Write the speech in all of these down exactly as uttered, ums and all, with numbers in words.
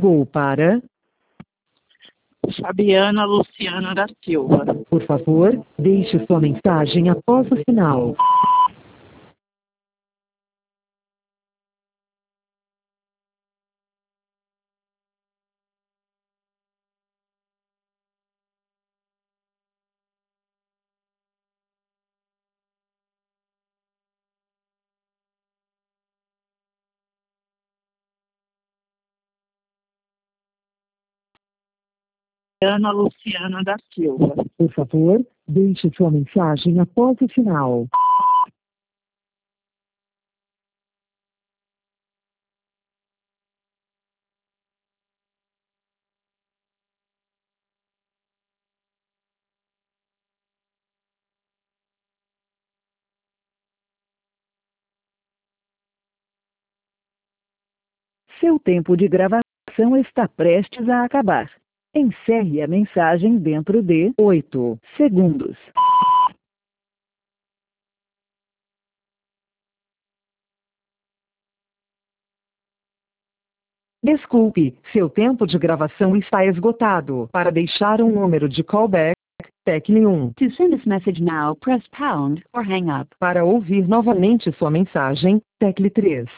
ligou para... Fabiana Luciana da Silva. Por favor, deixe sua mensagem após o sinal. Fabiana Luciana da Silva. Por favor, deixe sua mensagem após o sinal. Seu tempo de gravação está prestes a acabar. Encerre a mensagem dentro de oito segundos. Desculpe, seu tempo de gravação está esgotado. Para deixar um número de callback, tecle um. To send this message now, press pound or hang up. Para ouvir novamente sua mensagem, tecle três.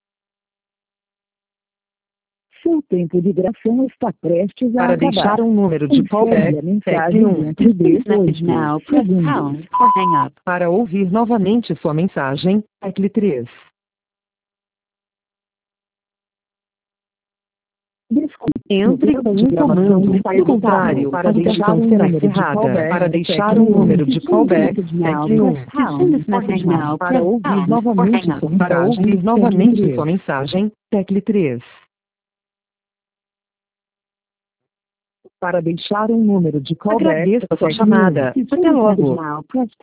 Seu tempo de gravação está prestes a Para acabar. deixar um número de callback, tecle um. To send this message now, press pound or hang up. Para ouvir novamente sua mensagem, tecle três. Desculpe, entre um comando, do contrário, para deixar um será encerrada. Para deixar um número de callback, tecle um. Para ouvir novamente sua mensagem, para ouvir novamente sua mensagem, tecle três. Para deixar um número de callback, agradeço a sua chamada. Até logo.